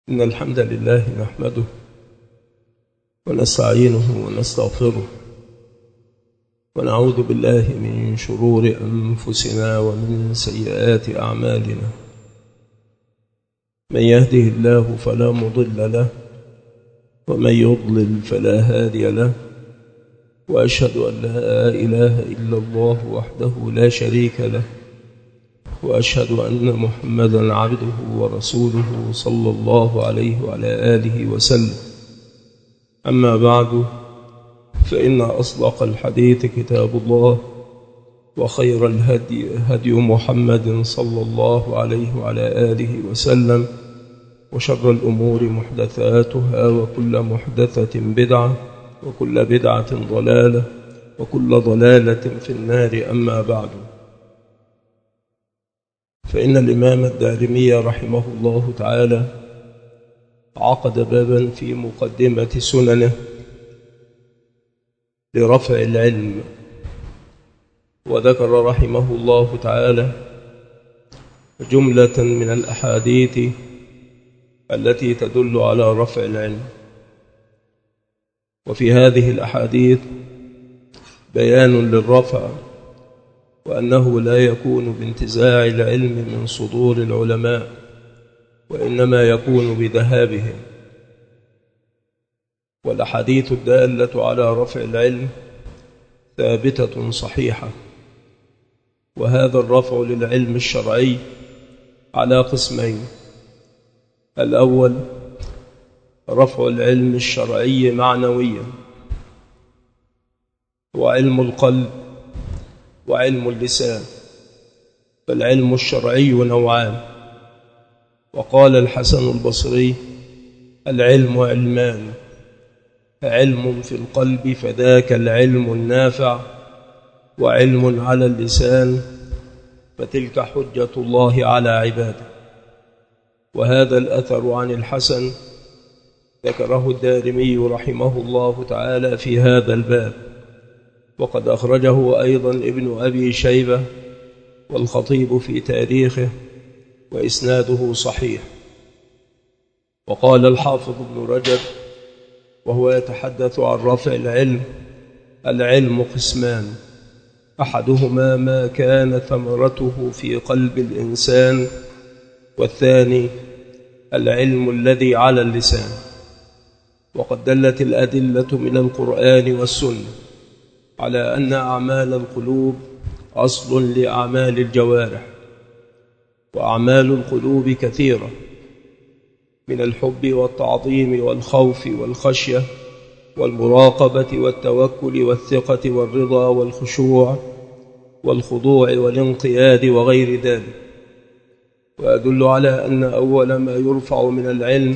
إن الحمد لله نحمده ونستعينه ونستغفره ونعوذ بالله من شرور أنفسنا ومن سيئات أعمالنا. من يهده الله فلا مضل له ومن يضلل فلا هادي له، وأشهد أن لا إله إلا الله وحده لا شريك له، وأشهد أن محمدا عبده ورسوله صلى الله عليه وعلى آله وسلم. أما بعد، فإن أصدق الحديث كتاب الله، وخير الهدي هدي محمد صلى الله عليه وعلى آله وسلم، وشر الأمور محدثاتها، وكل محدثة بدعة، وكل بدعة ضلالة، وكل ضلالة في النار. أما بعد، فإن الإمام الدارمي رحمه الله تعالى عقد بابا في مقدمة سننه لرفع العلم، وذكر رحمه الله تعالى جملة من الأحاديث التي تدل على رفع العلم. وفي هذه الأحاديث بيان للرفع، وأنه لا يكون بانتزاع العلم من صدور العلماء، وإنما يكون بذهابهم. والأحاديث الدالة على رفع العلم ثابتة صحيحة. وهذا الرفع للعلم الشرعي على قسمين: الأول رفع العلم الشرعي معنويا، وعلم القلب وعلم اللسان. فالعلم الشرعي نوعان. وقال الحسن البصري: العلم علمان، علم في القلب فذاك العلم النافع، وعلم على اللسان فتلك حجة الله على عباده. وهذا الأثر عن الحسن ذكره الدارمي رحمه الله تعالى في هذا الباب، وقد أخرجه أيضا ابن أبي شيبة والخطيب في تاريخه، وإسناده صحيح. وقال الحافظ ابن رجب وهو يتحدث عن رفع العلم: العلم قسمان، أحدهما ما كان ثمرته في قلب الإنسان، والثاني العلم الذي على اللسان. وقد دلت الأدلة من القرآن والسنة على أن أعمال القلوب أصل لأعمال الجوارح، وأعمال القلوب كثيرة، من الحب والتعظيم والخوف والخشية والمراقبة والتوكل والثقة والرضا والخشوع والخضوع والانقياد وغير ذلك. ويدل على أن أول ما يرفع من العلم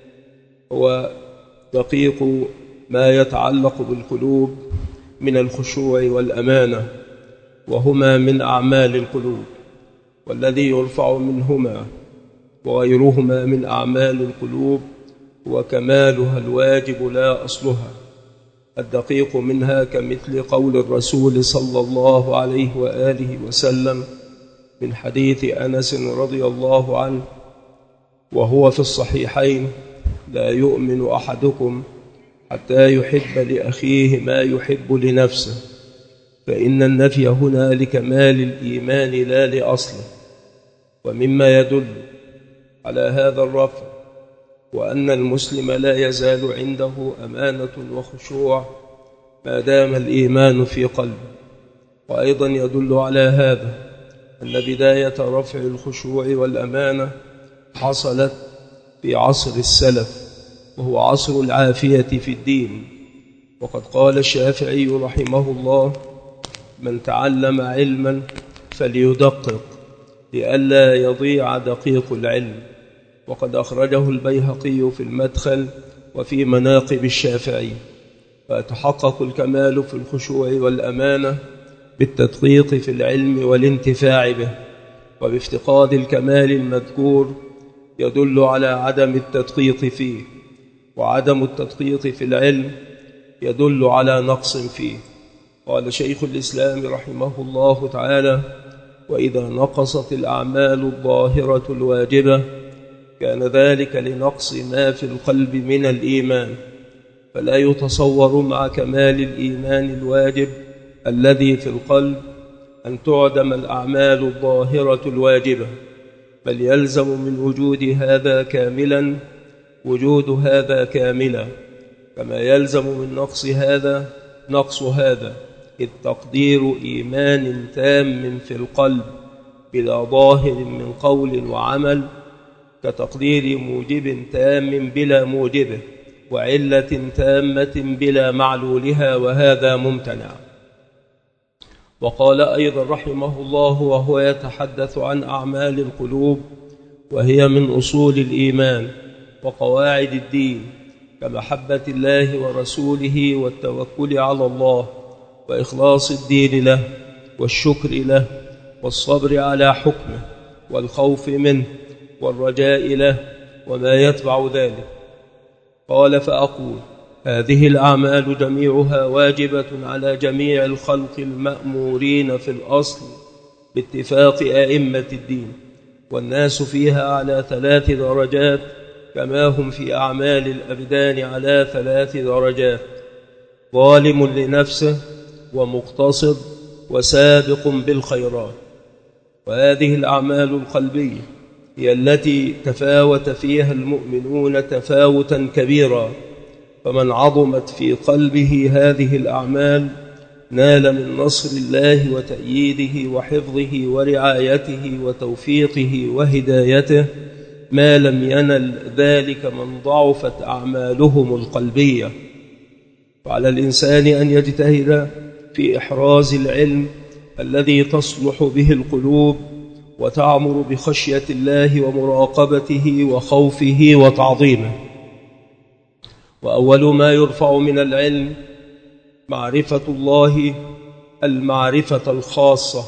هو دقيق ما يتعلق بالقلوب من الخشوع والأمانة، وهما من أعمال القلوب، والذي يرفع منهما وغيرهما من أعمال القلوب هو كمالها الواجب لا أصلها. الدقيق منها كمثل قول الرسول صلى الله عليه وآله وسلم من حديث أنس رضي الله عنه وهو في الصحيحين: لا يؤمن أحدكم حتى يحب لأخيه ما يحب لنفسه. فإن النفي هنا لكمال الإيمان لا لأصله. ومما يدل على هذا الرفع وأن المسلم لا يزال عنده أمانة وخشوع ما دام الإيمان في قلبه. وأيضا يدل على هذا أن بداية رفع الخشوع والأمانة حصلت في عصر السلف، وهو عصر العافية في الدين. وقد قال الشافعي رحمه الله: من تعلم علما فليدقق لئلا يضيع دقيق العلم. وقد أخرجه البيهقي في المدخل وفي مناقب الشافعي. فيتحقق الكمال في الخشوع والأمانة بالتدقيق في العلم والانتفاع به. وبافتقاد الكمال المذكور يدل على عدم التدقيق فيه، وعدم التدقيق في العلم يدل على نقص فيه. قال شيخ الإسلام رحمه الله تعالى: وإذا نقصت الأعمال الظاهرة الواجبة كان ذلك لنقص ما في القلب من الإيمان، فلا يتصور مع كمال الإيمان الواجب الذي في القلب أن تعدم الأعمال الظاهرة الواجبة، بل يلزم من وجود هذا كاملا وجود هذا كاملا، كما يلزم من نقص هذا نقص هذا، إذ تقدير إيمان تام في القلب بلا ظاهر من قول وعمل كتقدير موجب تام بلا موجبه، وعلة تامة بلا معلولها، وهذا ممتنع. وقال أيضا رحمه الله وهو يتحدث عن أعمال القلوب، وهي من أصول الإيمان وقواعد الدين، كمحبة الله ورسوله والتوكل على الله وإخلاص الدين له والشكر له والصبر على حكمه والخوف منه والرجاء له وما يتبع ذلك. قال فأقول هذه الأعمال جميعها واجبة على جميع الخلق المأمورين في الأصل باتفاق أئمة الدين، والناس فيها على 3 درجات كما هم في أعمال الأبدان على 3 درجات: ظالم لنفسه ومقتصد وسابق بالخيرات. وهذه الأعمال القلبية هي التي تفاوت فيها المؤمنون تفاوتا كبيرا، فمن عظمت في قلبه هذه الأعمال نال من نصر الله وتأييده وحفظه ورعايته وتوفيقه وهدايته ما لم ينل ذلك من ضعفت أعمالهم القلبية. وعلى الإنسان أن يجتهد في إحراز العلم الذي تصلح به القلوب وتعمر بخشية الله ومراقبته وخوفه وتعظيمه. وأول ما يرفع من العلم معرفة الله المعرفة الخاصة.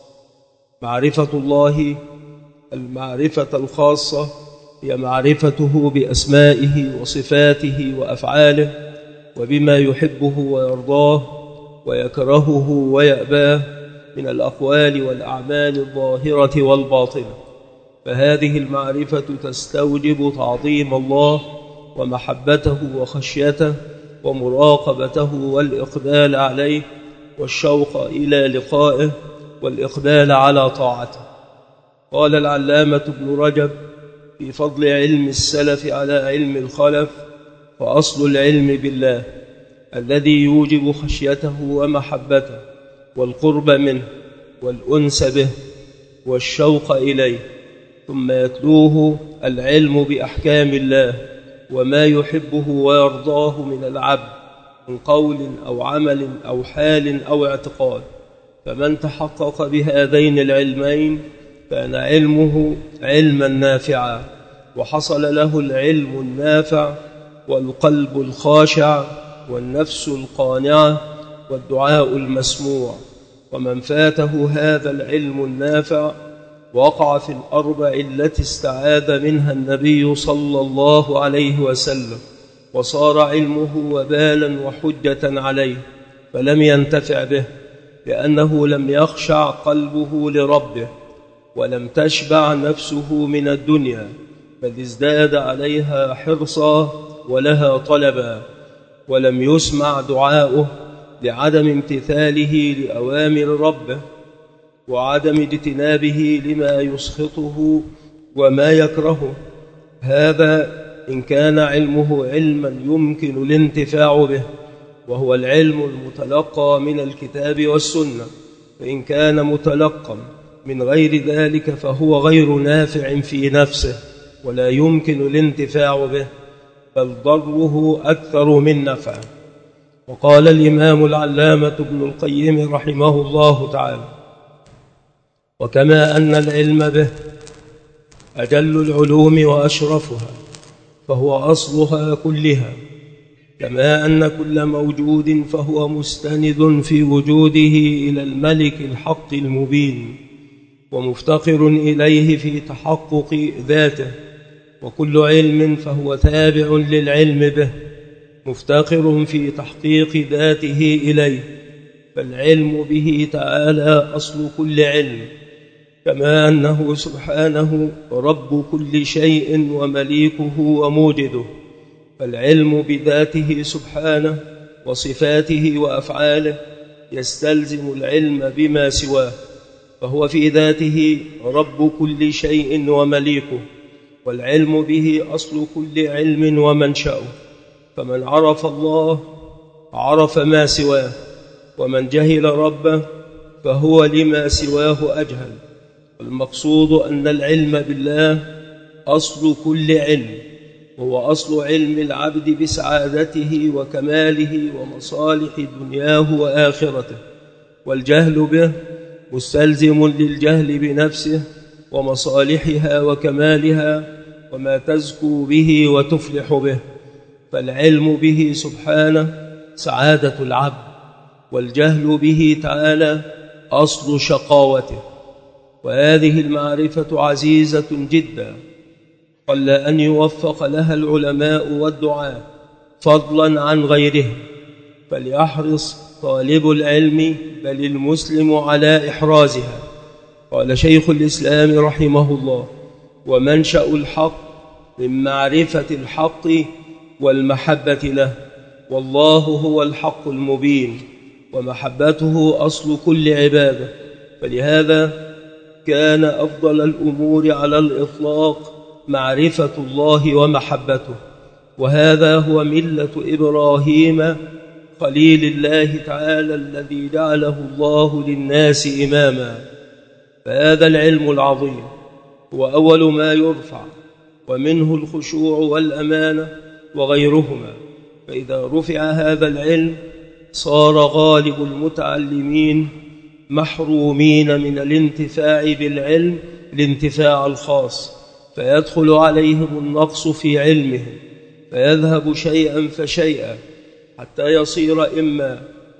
معرفة الله المعرفة الخاصة هي معرفته بأسمائه وصفاته وأفعاله وبما يحبه ويرضاه ويكرهه ويأباه من الأقوال والأعمال الظاهرة والباطنة. فهذه المعرفة تستوجب تعظيم الله ومحبته وخشيته ومراقبته والإقبال عليه والشوق إلى لقائه والإقبال على طاعته. قال العلامة ابن رجب في فضل علم السلف على علم الخلف: فأصل العلم بالله الذي يوجب خشيته ومحبته والقرب منه والأنس به والشوق إليه، ثم يتلوه العلم بأحكام الله وما يحبه ويرضاه من العبد من قول أو عمل أو حال أو اعتقاد. فمن تحقق بهذين العلمين كان علمه علما نافعا، وحصل له العلم النافع والقلب الخاشع والنفس القانعة والدعاء المسموع. ومن فاته هذا العلم النافع وقع في الأربع التي استعاذ منها النبي صلى الله عليه وسلم، وصار علمه وبالا وحجة عليه، فلم ينتفع به لأنه لم يخشع قلبه لربه، ولم تشبع نفسه من الدنيا، بل ازداد عليها حرصا ولها طلبا، ولم يسمع دعاؤه لعدم امتثاله لأوامر ربه وعدم اجتنابه لما يسخطه وما يكرهه. هذا إن كان علمه علما يمكن الانتفاع به، وهو العلم المتلقى من الكتاب والسنة. فإن كان متلقى من غير ذلك فهو غير نافع في نفسه ولا يمكن الانتفاع به، بل ضره أكثر من نفعه. وقال الإمام العلامة ابن القيم رحمه الله تعالى: وكما أن العلم به أجل العلوم وأشرفها فهو أصلها كلها، كما أن كل موجود فهو مستند في وجوده إلى الملك الحق المبين ومفتقر إليه في تحقق ذاته، وكل علم فهو تابع للعلم به مفتقر في تحقيق ذاته إليه. فالعلم به تعالى أصل كل علم، كما أنه سبحانه رب كل شيء ومليكه وموجده، فالعلم بذاته سبحانه وصفاته وأفعاله يستلزم العلم بما سواه، فهو في ذاته رب كل شيء ومليكه، والعلم به أصل كل علم ومنشأه، فمن عرف الله عرف ما سواه، ومن جهل ربه فهو لما سواه أجهل. المقصود أن العلم بالله أصل كل علم، وهو أصل علم العبد بسعادته وكماله ومصالح دنياه وآخرته، والجهل به مستلزم للجهل بنفسه ومصالحها وكمالها وما تزكو به وتفلح به، فالعلم به سبحانه سعادة العبد، والجهل به تعالى أصل شقاوته. وهذه المعرفة عزيزة جدا، قل أن يوفق لها العلماء والدعاة فضلا عن غيرهم، فليحرص طالب العلم بل المسلم على إحرازها. قال شيخ الإسلام رحمه الله: ومنشأ الحق من معرفة الحق والمحبة له، والله هو الحق المبين، ومحبته أصل كل عبادة، فلهذا كان أفضل الأمور على الإطلاق معرفة الله ومحبته، وهذا هو ملة إبراهيم خليل الله تعالى الذي جعله الله للناس إماما. فهذا العلم العظيم هو أول ما يرفع، ومنه الخشوع والأمانة وغيرهما، فإذا رفع هذا العلم صار غالب المتعلمين محرومين من الانتفاع بالعلم الانتفاع الخاص، فيدخل عليهم النقص في علمهم، فيذهب شيئا فشيئا حتى يصير إما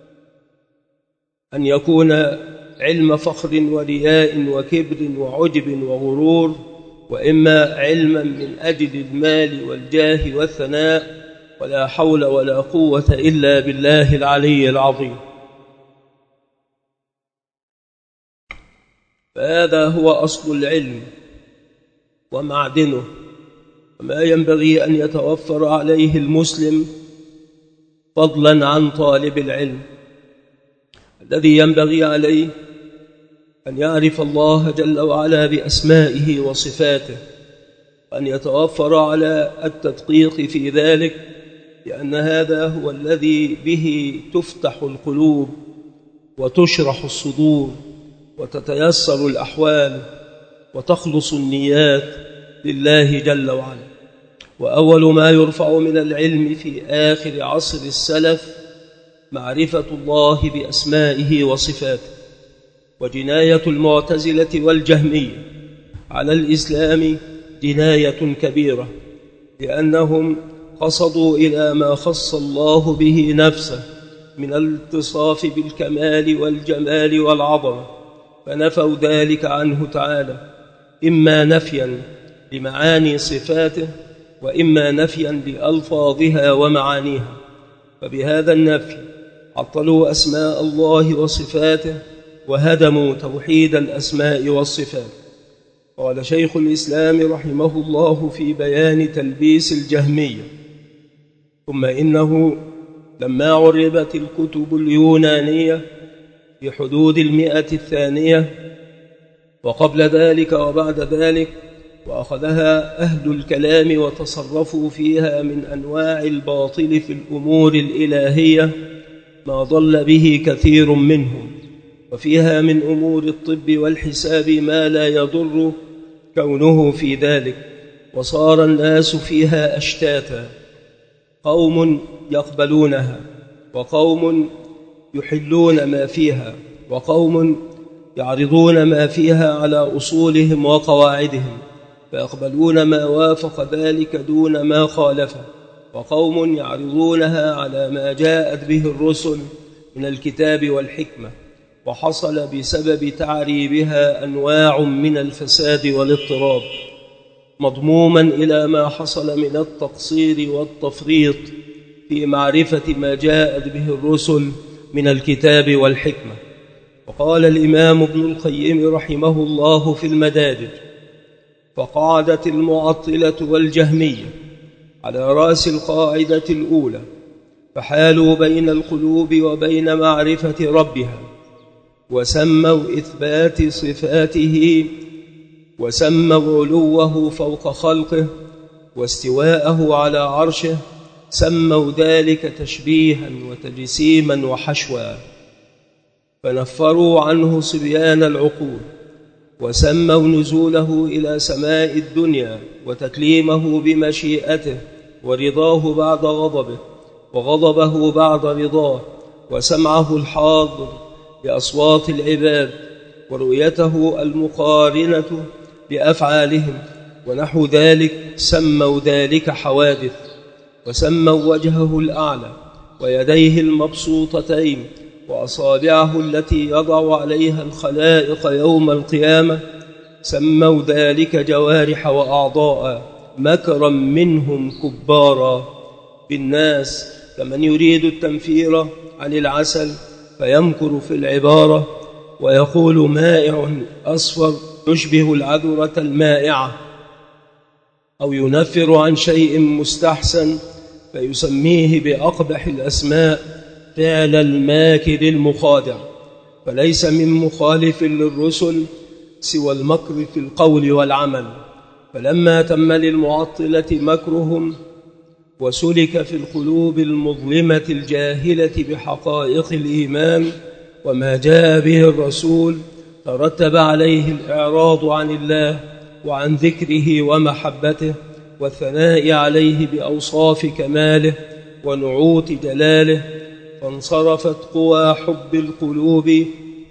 أن يكون علم فخر ورياء وكبر وعجب وغرور، وإما علما من أجل المال والجاه والثناء، ولا حول ولا قوة إلا بالله العلي العظيم. فهذا هو أصل العلم ومعدنه، وما ينبغي أن يتوفر عليه المسلم فضلا عن طالب العلم. الذي ينبغي عليه أن يعرف الله جل وعلا بأسمائه وصفاته، وأن يتوفر على التدقيق في ذلك، لأن هذا هو الذي به تفتح القلوب وتشرح الصدور وتتيسر الأحوال وتخلص النيات لله جل وعلا. وأول ما يرفع من العلم في آخر عصر السلف معرفة الله بأسمائه وصفاته. وجناية المعتزلة والجهمية على الإسلام جناية كبيرة، لأنهم قصدوا إلى ما خص الله به نفسه من الاتصاف بالكمال والجمال والعظمة، فنفوا ذلك عنه تعالى، إما نفيا لمعاني صفاته، وإما نفيا لألفاظها ومعانيها. فبهذا النفي عطلوا أسماء الله وصفاته وهدموا توحيد الأسماء والصفات. قال شيخ الإسلام رحمه الله في بيان تلبيس الجهمية: ثم إنه لما عربت الكتب اليونانية في حدود 100 وقبل ذلك وبعد ذلك، وأخذها أهل الكلام وتصرفوا فيها من أنواع الباطل في الأمور الإلهية ما ضل به كثير منهم، وفيها من أمور الطب والحساب ما لا يضر كونه في ذلك، وصار الناس فيها أشتاتا، قوم يقبلونها، وقوم يحلون ما فيها، وقوم يعرضون ما فيها على أصولهم وقواعدهم فيقبلون ما وافق ذلك دون ما خالفه، وقوم يعرضونها على ما جاءت به الرسل من الكتاب والحكمة، وحصل بسبب تعريبها أنواع من الفساد والاضطراب، مضموما إلى ما حصل من التقصير والتفريط في معرفة ما جاءت به الرسل من الكتاب والحكمة. وقال الإمام ابن القيم رحمه الله في المدارج: فقعدت المعطلة والجهمية على رأس القاعدة الأولى، فحالوا بين القلوب وبين معرفة ربها، وسموا إثبات صفاته، وسموا علوه فوق خلقه واستواءه على عرشه، سموا ذلك تشبيها وتجسيما وحشوا، فنفروا عنه صبيان العقول، وسموا نزوله إلى سماء الدنيا وتكليمه بمشيئته ورضاه بعد غضبه وغضبه بعد رضاه، وسمعه الحاضر بأصوات العباد، ورؤيته المقارنة بأفعالهم ونحو ذلك، سموا ذلك حوادث. وسموا وجهه الأعلى ويديه المبسوطتين وأصابعه التي يضع عليها الخلائق يوم القيامة، سموا ذلك جوارح وأعضاء، مكرا منهم كبارا بالناس، كمن يريد التنفير عن العسل فيمكر في العبارة ويقول مائع أصفر يشبه العذرة المائعة، أو ينفر عن شيء مستحسن فيسميه بأقبح الأسماء فعل الماكر المخادع. فليس من مخالف للرسل سوى المكر في القول والعمل. فلما تم للمعطلة مكرهم وسلك في القلوب المظلمة الجاهلة بحقائق الإيمان وما جاء به الرسول، ترتب عليه الإعراض عن الله وعن ذكره ومحبته والثناء عليه بأوصاف كماله ونعوت جلاله، فانصرفت قوى حب القلوب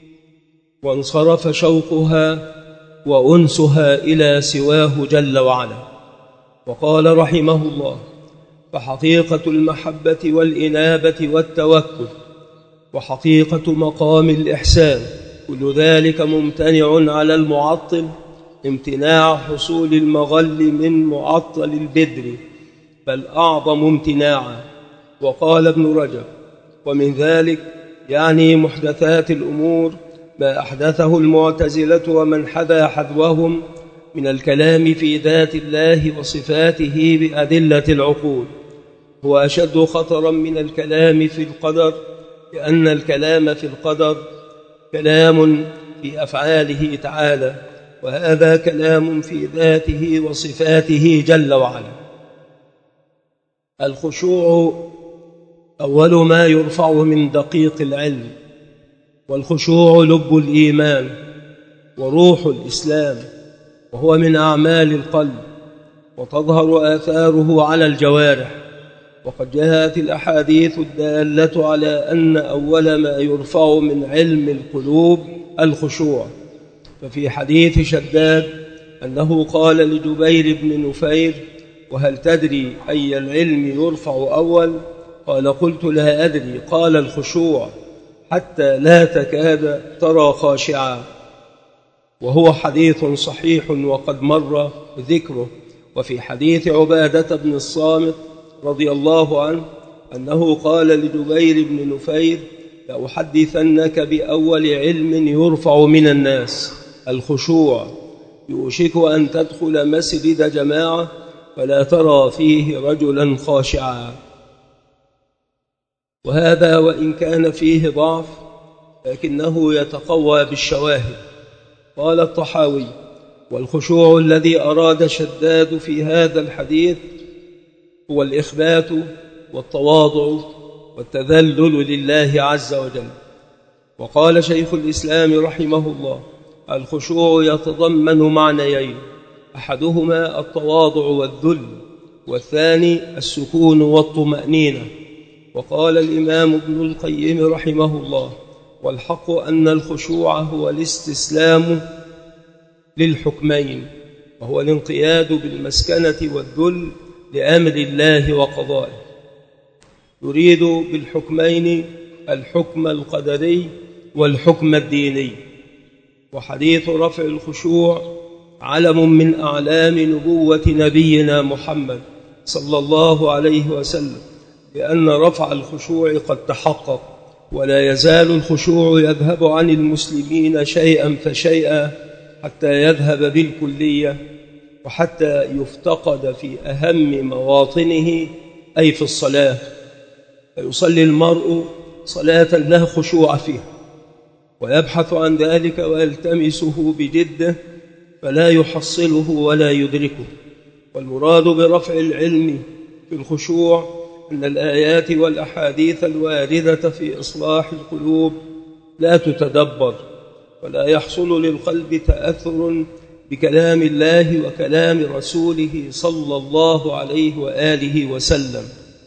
وانصرف شوقها وأنسها إلى سواه جل وعلا. وقال رحمه الله: فحقيقة المحبة والإنابة والتوكل وحقيقة مقام الإحسان كل ذلك ممتنع على المعطل امتناع حصول المغل من معطل البدر، بل أعظم امتناعا. وقال ابن رجب: ومن ذلك يعني محدثات الأمور ما أحدثه المعتزلة ومن حذا حذوهم من الكلام في ذات الله وصفاته بأدلة العقول، هو أشد خطرا من الكلام في القدر، لأن الكلام في القدر كلام في أفعاله تعالى، وهذا كلام في ذاته وصفاته جل وعلا. الخشوع أول ما يرفع من دقيق العلم، والخشوع لب الإيمان وروح الإسلام، وهو من أعمال القلب، وتظهر آثاره على الجوارح. وقد جاءت الأحاديث الدالة على أن أول ما يرفع من علم القلوب الخشوع. ففي حديث شداد أنه قال لجبير بن نفير: وهل تدري أي العلم يرفع أول؟ قال: قلت: لا أدري. قال: الخشوع، حتى لا تكاد ترى خاشعا. وهو حديث صحيح وقد مر ذكره. وفي حديث عبادة بن الصامت رضي الله عنه أنه قال لجبير بن نفير: لأحدثنك بأول علم يرفع من الناس، الخشوع، يوشك أن تدخل مسجد جماعة فلا ترى فيه رجلا خاشعا. وهذا وإن كان فيه ضعف لكنه يتقوى بالشواهد. قال الطحاوي: والخشوع الذي أراد شداد في هذا الحديث هو الإخبات والتواضع والتذلل لله عز وجل. وقال شيخ الإسلام رحمه الله: الخشوع يتضمن معنيين، أحدهما التواضع والذل، والثاني السكون والطمأنينة. وقال الإمام ابن القيم رحمه الله: والحق أن الخشوع هو الاستسلام للحكمين، وهو الانقياد بالمسكنة والذل لأمر الله وقضائه. يريد بالحكمين الحكم القدري والحكم الديني. وحديث رفع الخشوع علم من أعلام نبوة نبينا محمد صلى الله عليه وسلم، لأن رفع الخشوع قد تحقق، ولا يزال الخشوع يذهب عن المسلمين شيئا فشيئا حتى يذهب بالكلية، وحتى يفتقد في أهم مواطنه أي في الصلاة، فيصلي المرء صلاة لا خشوع فيها ويبحث عن ذلك ويلتمسه بجده فلا يحصله ولا يدركه. والمراد برفع العلم في الخشوع أن الآيات والأحاديث الواردة في إصلاح القلوب لا تتدبر، ولا يحصل للقلب تأثر بكلام الله وكلام رسوله صلى الله عليه وآله وسلم.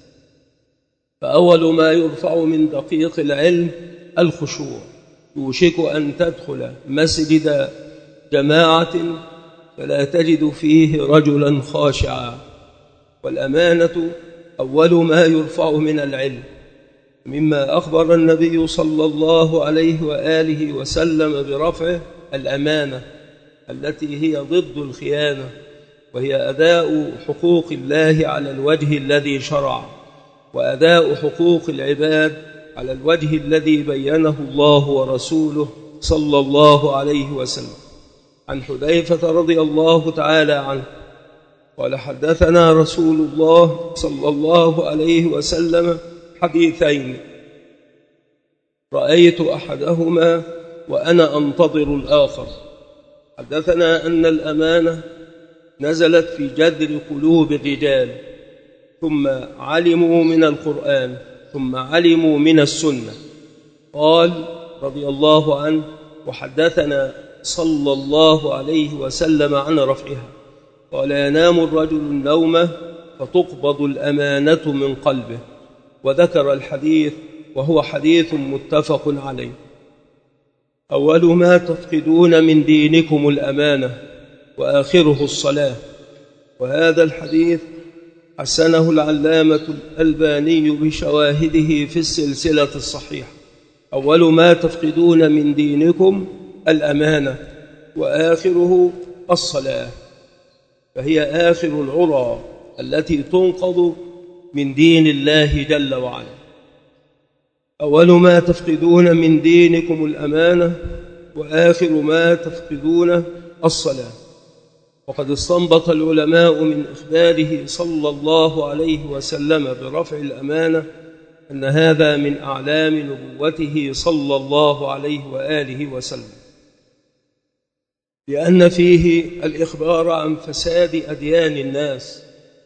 فأول ما يرفع من دقيق العلم الخشوع. يوشك أن تدخل مسجد جماعة فلا تجد فيه رجلا خاشعا، والأمانة أول ما يرفع من العلم، مما أخبر النبي صلى الله عليه وآله وسلم برفعه الأمانة التي هي ضد الخيانة، وهي أداء حقوق الله على الوجه الذي شرع، وأداء حقوق العباد على الوجه الذي بينه الله ورسوله صلى الله عليه وسلم. عن حذيفة رضي الله تعالى عنه قال: حدثنا رسول الله صلى الله عليه وسلم حديثين رأيت أحدهما وأنا أنتظر الآخر. حدثنا أن الأمانة نزلت في جذر قلوب الرجال، ثم علموا من القرآن، ثم علموا من السنة. قال رضي الله عنه: وحدثنا صلى الله عليه وسلم عن رفعها. قال: ينام الرجل النوم فتقبض الأمانة من قلبه. وذكر الحديث وهو حديث متفق عليه. أول ما تفقدون من دينكم الأمانة، وآخره الصلاة. وهذا الحديث حسنه العلامة الألباني بشواهده في السلسلة الصحيحة. أول ما تفقدون من دينكم الأمانة، وآخره الصلاة، فهي آخر العرى التي تنقض من دين الله جل وعلا. أول ما تفقدون من دينكم الأمانة، وآخر ما تفقدون الصلاة. وقد استنبط العلماء من إخباره صلى الله عليه وسلم برفع الأمانة أن هذا من أعلام نبوته صلى الله عليه وآله وسلم، لأن فيه الإخبار عن فساد أديان الناس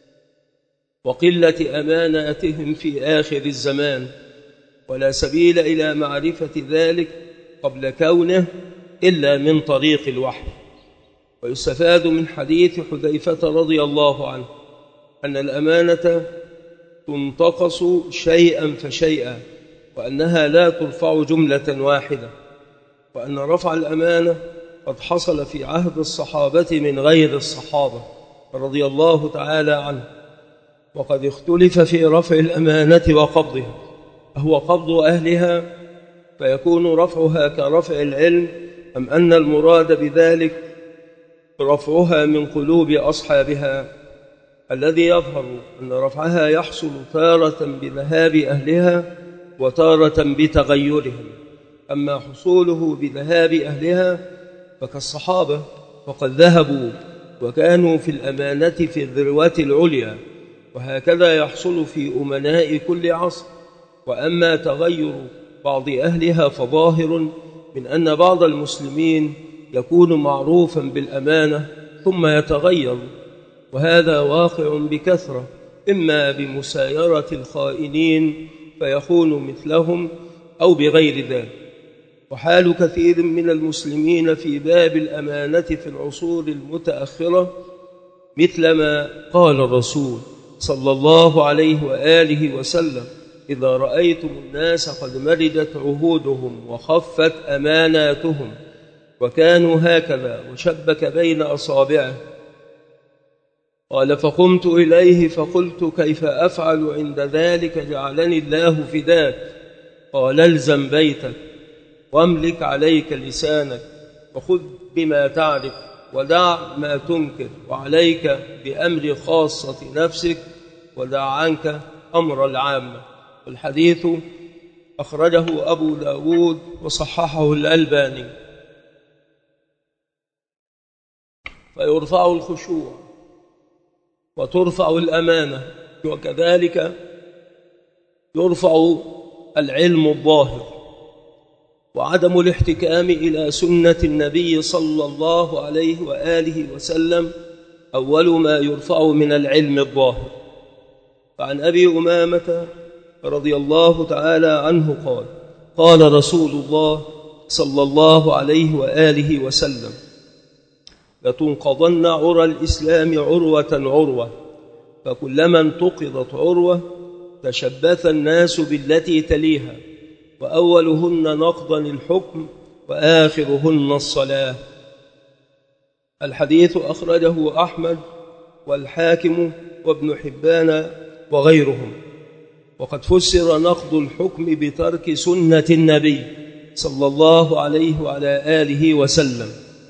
وقلة أماناتهم في آخر الزمان، ولا سبيل إلى معرفة ذلك قبل كونه إلا من طريق الوحي. ويستفاد من حديث حذيفة رضي الله عنه أن الأمانة تنتقص شيئا فشيئا، وأنها لا ترفع جملة واحدة، وأن رفع الأمانة قد حصل في عهد الصحابة من غير الصحابة رضي الله تعالى عنه. وقد اختلف في رفع الأمانة وقبضها، أهو قبض أهلها فيكون رفعها كرفع العلم، أم أن المراد بذلك رفعها من قلوب أصحابها؟ الذي يظهر أن رفعها يحصل تارة بذهاب أهلها وتارة بتغيرهم، أما حصوله بذهاب أهلها فكالصحابة فقد ذهبوا وكانوا في الأمانة في الذروة العليا، وهكذا يحصل في أمناء كل عصر. وأما تغير بعض أهلها فظاهر من أن بعض المسلمين يكون معروفا بالأمانة ثم يتغير، وهذا واقع بكثرة، إما بمسايرة الخائنين فيخون مثلهم أو بغير ذلك. وحال كثير من المسلمين في باب الأمانة في العصور المتأخرة مثل ما قال الرسول صلى الله عليه وآله وسلم: إذا رأيتم الناس قد مردت عهودهم وخفت أماناتهم وكانوا هكذا، وشبك بين أصابعه. قال: فقمت إليه فقلت: كيف أفعل عند ذلك؟ جعلني الله فداك. قال: الزم بيتك واملك عليك لسانك، وخذ بما تعرف ودع ما تنكر، وعليك بأمر خاصة نفسك ودع عنك أمر العامة. الحديث أخرجه أبو داود وصححه الألباني. فيرفع الخشوع وترفع الأمانة، وكذلك يرفع العلم الظاهر، وعدم الاحتكام إلى سنة النبي صلى الله عليه وآله وسلم أول ما يرفع من العلم الظاهر. فعن أبي أمامة رضي الله تعالى عنه قال: قال رسول الله صلى الله عليه وآله وسلم: لتنقضن عرى الإسلام عروة عروة، فكلما انتقضت عروة تشبث الناس بالتي تليها، وأولهن نقضا الحكم وآخرهن الصلاة. الحديث أخرجه أحمد والحاكم وابن حبان وغيرهم. وقد فسر نقض الحكم بترك سنة النبي صلى الله عليه وعلى آله وسلم.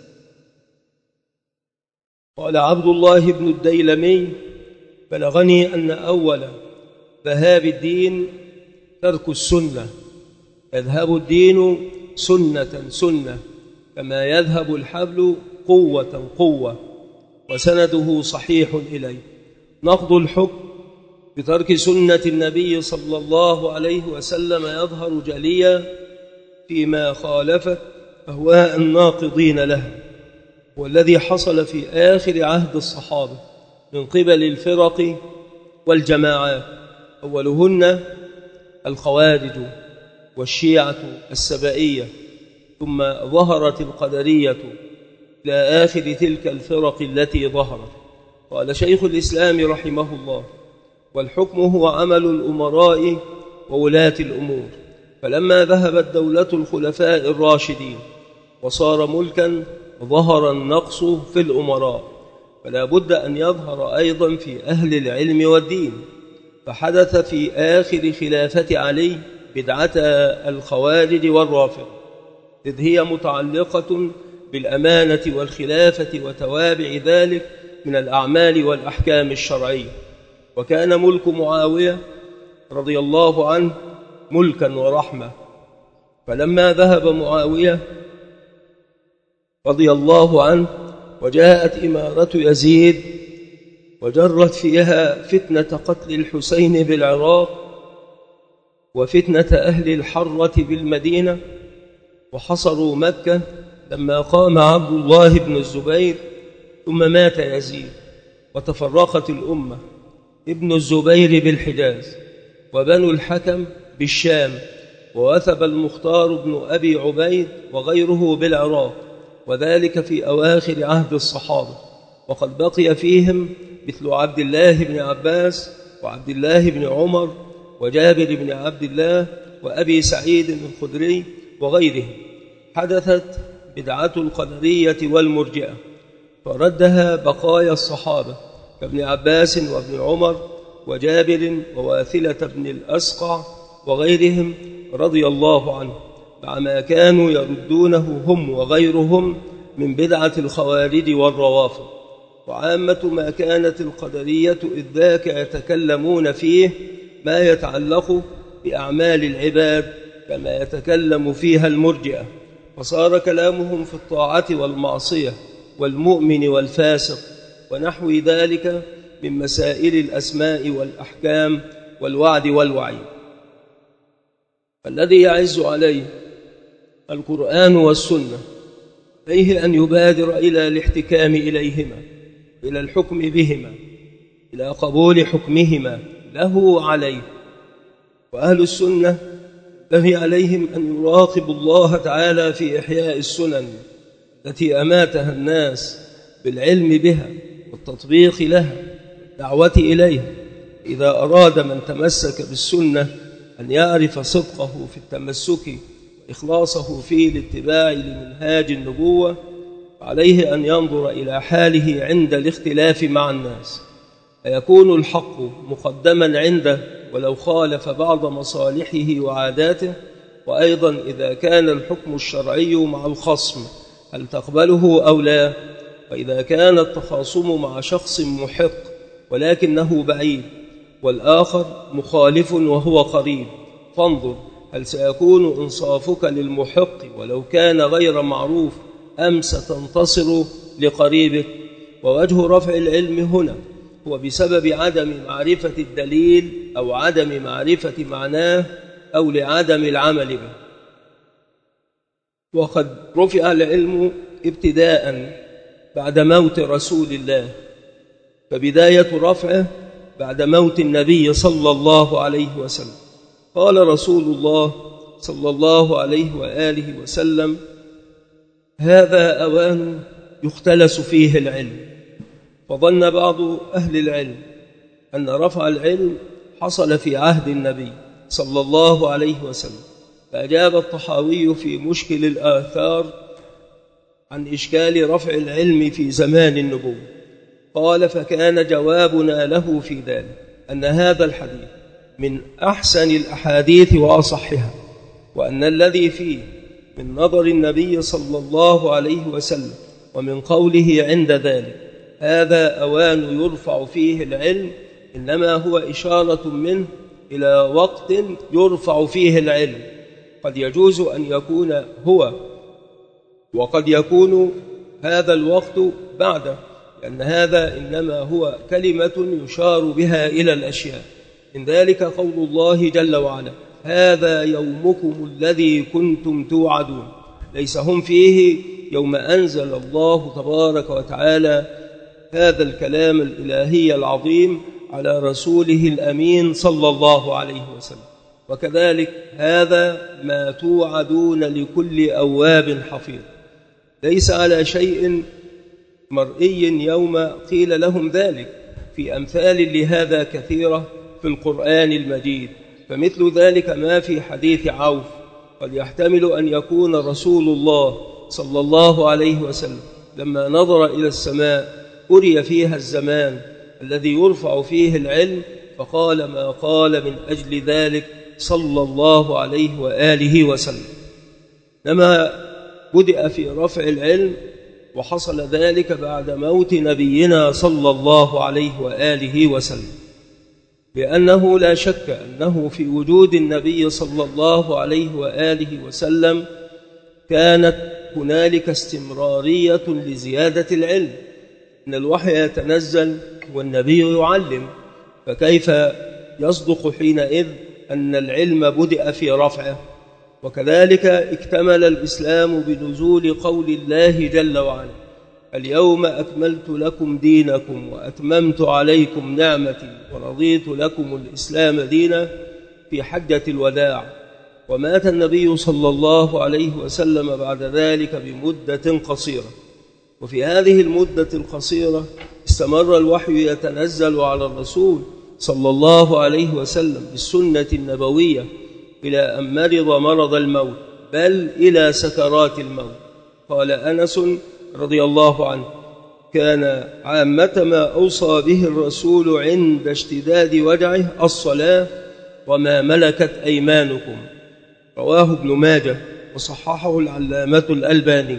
قال عبد الله بن الديلمي: بلغني أن أول ذهاب الدين ترك السنة، يذهب الدين سنة سنة كما يذهب الحبل قوة قوة، وسنده صحيح إليه. نقض الحكم بترك سنة النبي صلى الله عليه وسلم يظهر جليا فيما خالفت أهواء الناقضين لها، والذي حصل في آخر عهد الصحابة من قبل الفرق والجماعات، أولهن الخوارج والشيعة السبائية، ثم ظهرت القدرية إلى آخر تلك الفرق التي ظهرت. قال شيخ الإسلام رحمه الله: والحكم هو عمل الأمراء وولاة الأمور، فلما ذهبت دولة الخلفاء الراشدين وصار ملكا ظهر النقص في الأمراء، فلا بد أن يظهر أيضا في أهل العلم والدين. فحدث في آخر خلافة علي بدعة الخوارج والرافضة، إذ هي متعلقة بالأمانة والخلافة وتوابع ذلك من الأعمال والأحكام الشرعية. وكان ملك معاوية رضي الله عنه ملكا ورحمة، فلما ذهب معاوية رضي الله عنه وجاءت إمارة يزيد وجرت فيها فتنة قتل الحسين بالعراق وفتنة أهل الحرة بالمدينة، وحصروا مكة لما قام عبد الله بن الزبير، ثم مات يزيد وتفرقت الأمة. ابن الزبير بالحجاز، وبنو الحكم بالشام، ووثب المختار بن أبي عبيد وغيره بالعراق، وذلك في أواخر عهد الصحابة. وقد بقي فيهم مثل عبد الله بن عباس وعبد الله بن عمر وجابر بن عبد الله وأبي سعيد الخدري وغيرهم. حدثت بدعة القدرية والمرجئة، فردها بقايا الصحابة كابن عباس وابن عمر وجابر وواثلة بن الأسقع وغيرهم رضي الله عنه، مع ما كانوا يردونه هم وغيرهم من بدعة الخوارج والروافض. وعامة ما كانت القدرية إذ ذاك يتكلمون فيه ما يتعلق بأعمال العباد كما يتكلم فيها المرجئة، فصار كلامهم في الطاعة والمعصية والمؤمن والفاسق ونحو ذلك من مسائل الأسماء والأحكام والوعد والوعيد. الذي يعز عليه القرآن والسنة عليه أن يبادر إلى الاحتكام إليهما، إلى الحكم بهما، إلى قبول حكمهما له عليه. وأهل السنة الذي عليهم أن يراقبوا الله تعالى في إحياء السنن التي أماتها الناس بالعلم بها والتطبيق لها والدعوة إليها. إذا أراد من تمسك بالسنة أن يعرف صدقه في التمسك وإخلاصه في الاتباع لمنهاج النبوة، فعليه أن ينظر إلى حاله عند الاختلاف مع الناس، فيكون الحق مقدما عنده ولو خالف بعض مصالحه وعاداته. وأيضا إذا كان الحكم الشرعي مع الخصم هل تقبله أو لا؟ وإذا كان التخاصم مع شخص محق ولكنه بعيد والآخر مخالف وهو قريب، فانظر هل سيكون إنصافك للمحق ولو كان غير معروف أم ستنتصر لقريبك؟ ووجه رفع العلم هنا هو بسبب عدم معرفة الدليل أو عدم معرفة معناه أو لعدم العمل به. وقد رفع العلم ابتداء بعد موت رسول الله، فبداية رفعه بعد موت النبي صلى الله عليه وسلم. قال رسول الله صلى الله عليه وآله وسلم: هذا أوان يختلس فيه العلم. فظن بعض أهل العلم أن رفع العلم حصل في عهد النبي صلى الله عليه وسلم، فأجاب الطحاوي في مشكل الآثار عن إشكال رفع العلم في زمان النبوة. قال: فكان جوابنا له في ذلك أن هذا الحديث من أحسن الأحاديث وأصحها، وأن الذي فيه من نظر النبي صلى الله عليه وسلم ومن قوله عند ذلك هذا أوان يرفع فيه العلم إنما هو إشارة منه إلى وقت يرفع فيه العلم، قد يجوز أن يكون هو وقد يكون هذا الوقت بعده، لأن هذا إنما هو كلمة يشار بها إلى الأشياء. من ذلك قول الله جل وعلا: هذا يومكم الذي كنتم توعدون. ليس هم فيه يوم أنزل الله تبارك وتعالى هذا الكلام الإلهي العظيم على رسوله الأمين صلى الله عليه وسلم. وكذلك هذا ما توعدون لكل أواب حفيظ. ليس على شيء مرئي يوم قيل لهم ذلك، في أمثال لهذا كثيرة في القرآن المجيد. فمثل ذلك ما في حديث عوف، قد يحتمل أن يكون رسول الله صلى الله عليه وسلم لما نظر إلى السماء أري فيها الزمان الذي يرفع فيه العلم، فقال ما قال من أجل ذلك صلى الله عليه وآله وسلم. لما بدأ في رفع العلم وحصل ذلك بعد موت نبينا صلى الله عليه وآله وسلم، لأنه لا شك أنه في وجود النبي صلى الله عليه وآله وسلم كانت هنالك استمرارية لزيادة العلم، إن الوحي يتنزل والنبي يعلم، فكيف يصدق حينئذ أن العلم بدأ في رفعه؟ وكذلك اكتمل الإسلام بنزول قول الله جل وعلا: اليوم أكملت لكم دينكم وأتممت عليكم نعمتي ورضيت لكم الإسلام دينا في حجة الوداع. ومات النبي صلى الله عليه وسلم بعد ذلك بمدة قصيرة، وفي هذه المدة القصيرة استمر الوحي يتنزل على الرسول صلى الله عليه وسلم بالسنة النبوية إلى أن مرض مرض الموت، بل إلى سكرات الموت. قال أنس رضي الله عنه: كان عامة ما أوصى به الرسول عند اشتداد وجعه الصلاة وما ملكت أيمانكم. رواه ابن ماجه وصححه العلامة الألباني.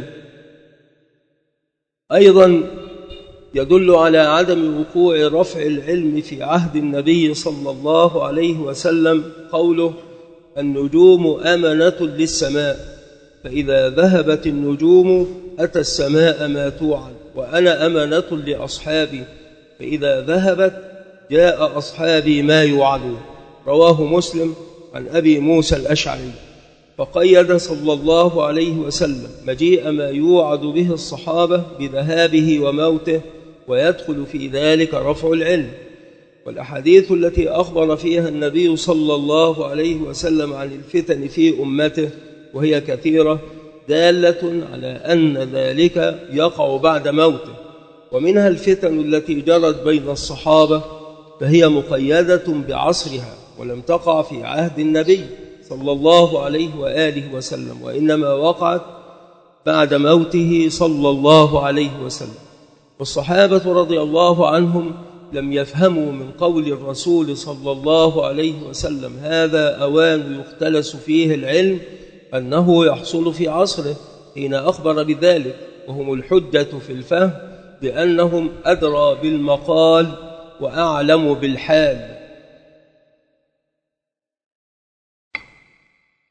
أيضا يدل على عدم وقوع رفع العلم في عهد النبي صلى الله عليه وسلم قوله: النجوم أمنة للسماء، فإذا ذهبت النجوم أتى السماء ما توعد، وأنا أمنة لأصحابي، فإذا ذهبت جاء أصحابي ما يوعدون. رواه مسلم عن أبي موسى الأشعري. فقيد صلى الله عليه وسلم مجيء ما يوعد به الصحابة بذهابه وموته، ويدخل في ذلك رفع العلم. والأحاديث التي أخبر فيها النبي صلى الله عليه وسلم عن الفتن في أمته وهي كثيرة دالة على أن ذلك يقع بعد موته. ومنها الفتن التي جرت بين الصحابة، فهي مقيدة بعصرها ولم تقع في عهد النبي صلى الله عليه وآله وسلم، وإنما وقعت بعد موته صلى الله عليه وسلم. والصحابة رضي الله عنهم لم يفهموا من قول الرسول صلى الله عليه وسلم هذا أوان يختلس فيه العلم أنه يحصل في عصره حين أخبر بذلك، وهم الحجة في الفهم بأنهم أدرى بالمقال وأعلم بالحال.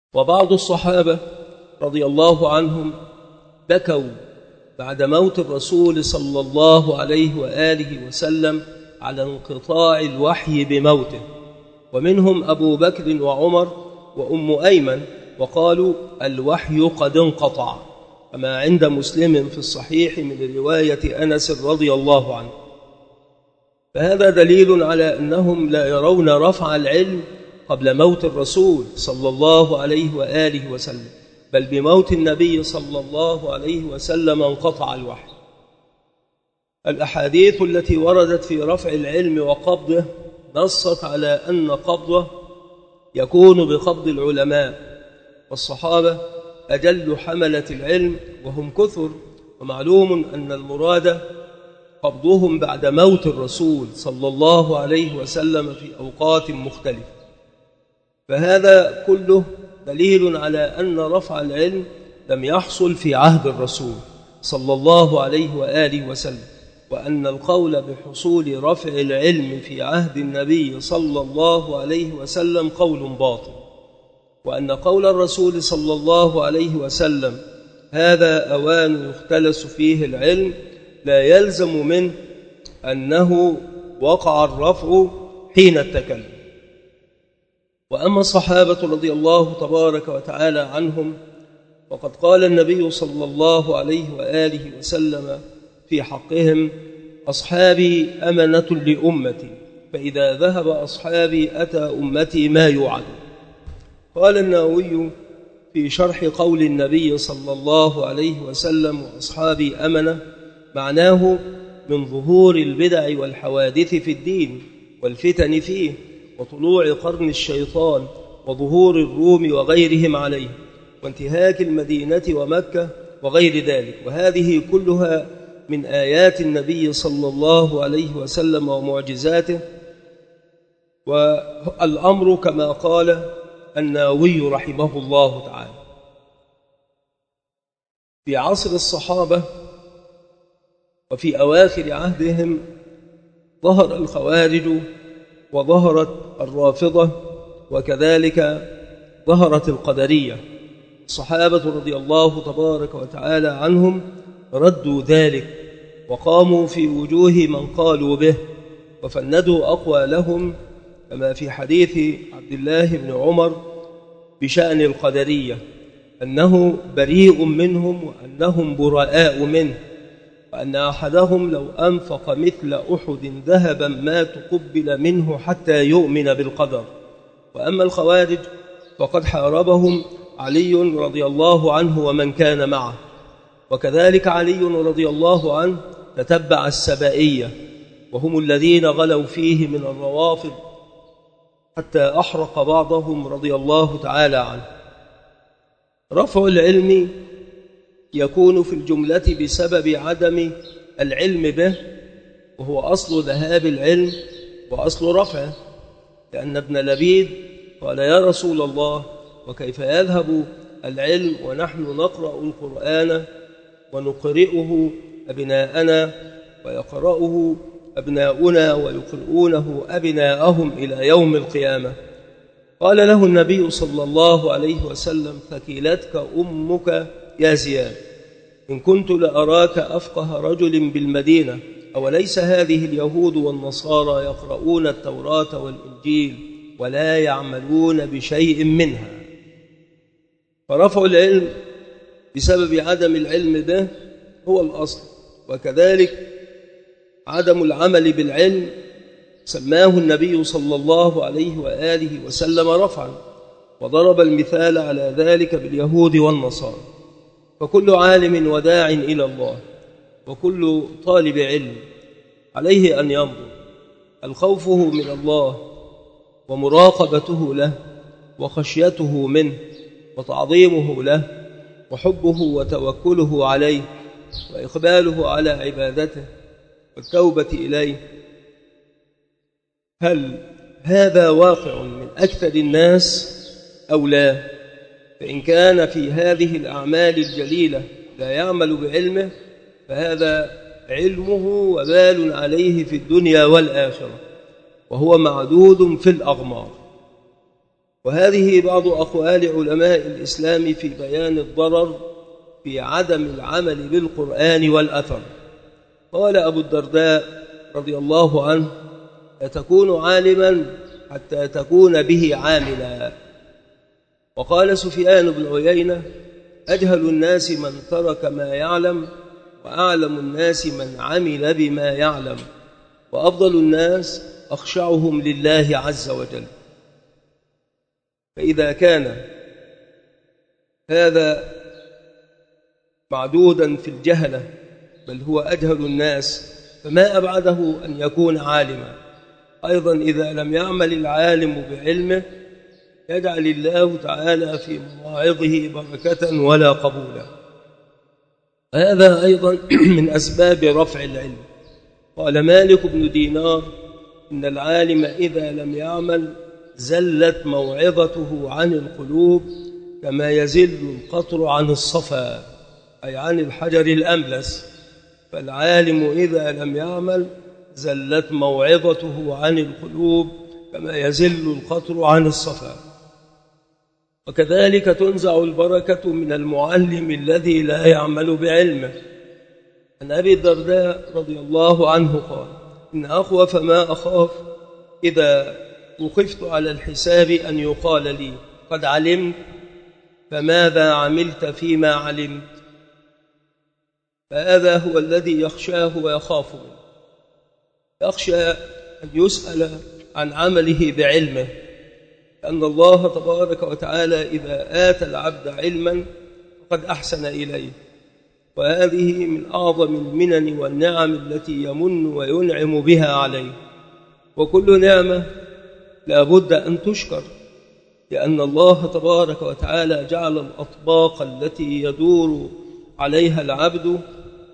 وبعض الصحابة رضي الله عنهم بكوا بعد موت الرسول صلى الله عليه وآله وسلم على انقطاع الوحي بموته، ومنهم أبو بكر وعمر وأم أيمن، وقالوا الوحي قد انقطع، كما عند مسلم في الصحيح من رواية أنس رضي الله عنه. فهذا دليل على أنهم لا يرون رفع العلم قبل موت الرسول صلى الله عليه وآله وسلم، بل بموت النبي صلى الله عليه وسلم انقطع الوحي. الأحاديث التي وردت في رفع العلم وقبضه نصت على أن قبضه يكون بقبض العلماء، والصحابة أجل حملة العلم وهم كثر، ومعلوم أن المراد قبضهم بعد موت الرسول صلى الله عليه وسلم في أوقات مختلفة. فهذا كله دليل على أن رفع العلم لم يحصل في عهد الرسول صلى الله عليه وآله وسلم، وأن القول بحصول رفع العلم في عهد النبي صلى الله عليه وسلم قول باطل، وأن قول الرسول صلى الله عليه وسلم هذا أوان يختلس فيه العلم لا يلزم منه أنه وقع الرفع حين التكلم. وأما الصحابة رضي الله تبارك وتعالى عنهم وقد قال النبي صلى الله عليه وآله وسلم في حقهم أصحابي أمنة لأمتي، فإذا ذهب أصحابي أتى أمتي ما يوعد. قال النووي في شرح قول النبي صلى الله عليه وسلم وأصحابي أمنة معناه من ظهور البدع والحوادث في الدين والفتن فيه وطلوع قرن الشيطان وظهور الروم وغيرهم عليه وانتهاك المدينة ومكة وغير ذلك، وهذه كلها من آيات النبي صلى الله عليه وسلم ومعجزاته. والأمر كما قال النووي رحمه الله تعالى في عصر الصحابة وفي أواخر عهدهم ظهر الخوارج وظهرت الرافضة وكذلك ظهرت القدرية. الصحابة رضي الله تبارك وتعالى عنهم ردوا ذلك وقاموا في وجوه من قالوا به وفندوا أقوالهم، كما في حديث عبد الله بن عمر بشأن القدرية أنه بريء منهم وأنهم براء منه، وأن أحدهم لو أنفق مثل أحد ذهبا ما تقبل منه حتى يؤمن بالقدر. وأما الخوارج فقد حاربهم علي رضي الله عنه ومن كان معه، وكذلك علي رضي الله عنه تتبع السبائية وهم الذين غلوا فيه من الروافض حتى أحرق بعضهم رضي الله تعالى عنه. رفع العلم يكون في الجملة بسبب عدم العلم به، وهو أصل ذهاب العلم وأصل رفعه، لأن ابن لبيد قال يا رسول الله وكيف يذهب العلم ونحن نقرأ القرآن ونقرئه أبناءنا ويقرأه أبناؤنا ويقرؤونه أبناءهم إلى يوم القيامة؟ قال له النبي صلى الله عليه وسلم ثكلتك أمك يا زياد، إن كنت لأراك أفقه رجل بالمدينة، أوليس هذه اليهود والنصارى يقرؤون التوراة والإنجيل ولا يعملون بشيء منها؟ فرفع العلم بسبب عدم العلم به هو الأصل، وكذلك عدم العمل بالعلم سماه النبي صلى الله عليه وآله وسلم رفعا، وضرب المثال على ذلك باليهود والنصارى. فكل عالم وداع إلى الله وكل طالب علم عليه أن ينظر الخوفه من الله ومراقبته له وخشيته منه وتعظيمه له وحبه وتوكله عليه وإقباله على عبادته والتوبة إليه. هل هذا واقع من أكثر الناس أو لا؟ فإن كان في هذه الأعمال الجليلة لا يعمل بعلمه فهذا علمه وبال عليه في الدنيا والآخرة، وهو معدود في الأغمار. وهذه بعض أقوال علماء الإسلام في بيان الضرر في عدم العمل بالقرآن والأثر. قال أبو الدرداء رضي الله عنه: لا تكون عالما حتى تكون به عاملا. وقال سفيان بن عيينة: أجهل الناس من ترك ما يعلم، وأعلم الناس من عمل بما يعلم، وأفضل الناس أخشعهم لله عز وجل. فإذا كان هذا معدودا في الجهلة بل هو أجهل الناس، فما أبعده أن يكون عالما. أيضا إذا لم يعمل العالم بعلمه يجعل الله تعالى في مواعظه بركة ولا قبولا. هذا أيضا من أسباب رفع العلم. قال مالك بن دينار: إن العالم إذا لم يعمل زلت موعظته عن القلوب كما يزل القطر عن الصفا، أي عن الحجر الأملس. فالعالم إذا لم يعمل زلت موعظته عن القلوب كما يزل القطر عن الصفا. وكذلك تنزع البركة من المعلم الذي لا يعمل بعلمه. عن أبي الدرداء رضي الله عنه قال: إن أخوف ما أخاف إذا وقفت على الحساب أن يقال لي: قد علمت، فماذا عملت فيما علمت؟ فهذا هو الذي يخشاه ويخاف منه. يخشى أن يسأل عن عمله بعلمه، لأن الله تبارك وتعالى إذا آتى العبد علما فقد أحسن إليه، وهذه من أعظم المنن والنعم التي يمن وينعم بها عليه. وكل نعمة لا بد أن تشكر، لأن الله تبارك وتعالى جعل الأطباق التي يدور عليها العبد